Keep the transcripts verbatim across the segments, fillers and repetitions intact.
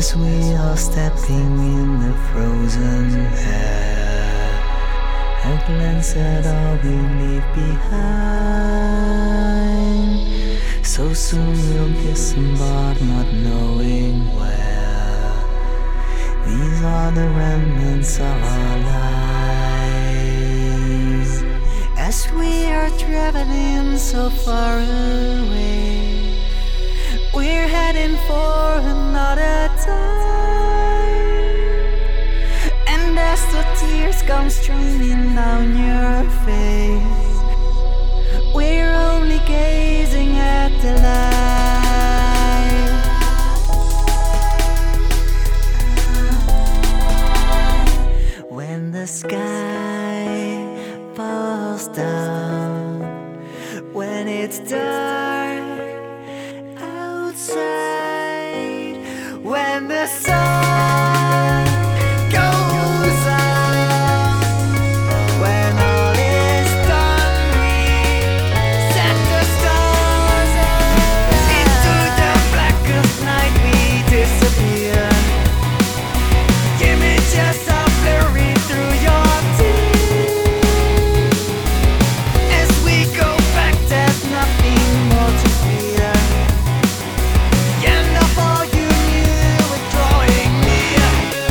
as we are stepping in the frozen air. A glance at all we leave behind. So soon we'll disembark, not knowing where. These are the remnants of our lives. As we are traveling so far away, we're heading for another time. And as the tears come streaming down your face, we're only gazing at the light. When the sky falls down, when it's dark outside, when the sun goes out, when all is done, we set the stars into the blackest night. We disappear. Images are blurring through your tears. As we go back, there's nothing more to fear. End of all you knew, we're drawing near.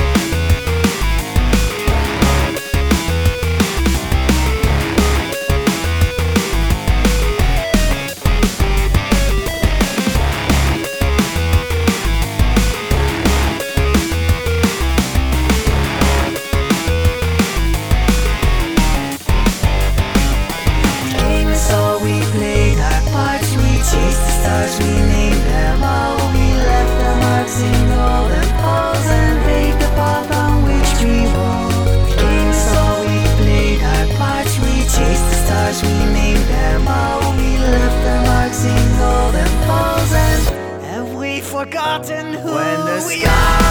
Came and saw, we played our parts, we chased the stars, we named them all. We left our marks in golden halls and paved the path on which we walk. We came and saw, we played our parts, we chased the stars, we named them all. We left our marks in golden halls, and have we forgotten who when the we are?